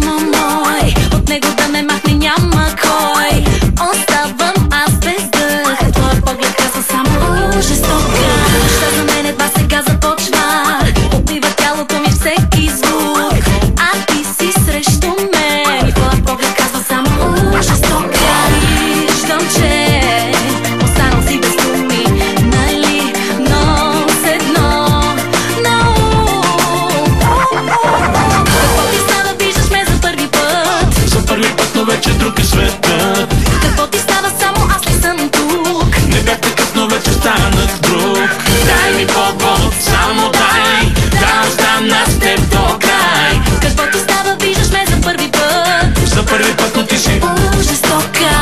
само мой. От него да ме махне няма кой. Оставам аз без дъх. Твоя поглед казва само жестока. Неща за мен едва сега започва. Убива тялото ми всеки звук. А ти си срещу мен. И твоя поглед казва само жестока. Виждам, че останал си без думи, нали? Но с едно на ум. Какво ти става, виждаш ме за първи път? За първи път, но вече друг е светът. Какво ти става, само аз ли съм тук? Не бях такъв, но вече станах друг. Дай ми повод, само дай да остана с теб до край. Какво ти става, виждаш ме за първи път? За първи път, но ти си жестока.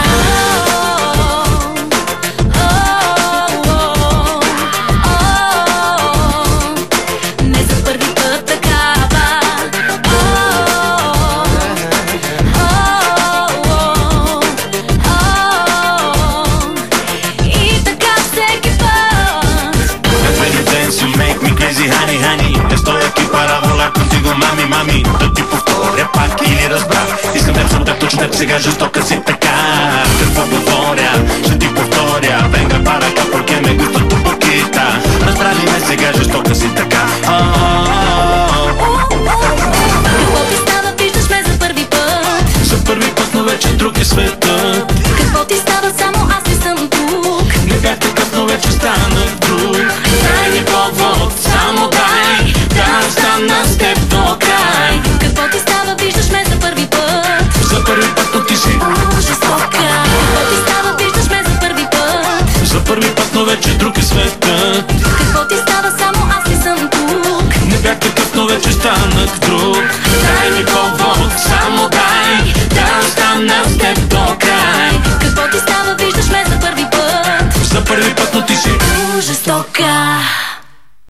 Не за първи път такава. И така всеки път. When you dance you make me crazy, honey, honey. Estoy aquí para volar contigo, mami, mami. Да ти повторя пак или разбрах. Искам да съм точно теб, сега жестока си така. Какво говоря, ще ти повторя. Venga para acá porque me gusta tu boquita. Разбрали ме, сега жестока си така. Какво ти става, виждаш ме за първи път? За първи път, но вече друг е светът. Какво ти става, само аз ли съм тук? Не бях такъв, но вече станах друг. Дай ми повод, само дай да остана с теб до край. Какво ти става, виждаш ме за първи път? За първи път, но ти си жестока. Какво ти става, виждаш ме за първи път? за първи път, но вече друг е светът. Какво ти става, само аз ли съм тук? Не бях такъв, но вече станах друг. Дай ми повод, само дай да остана с теб до край.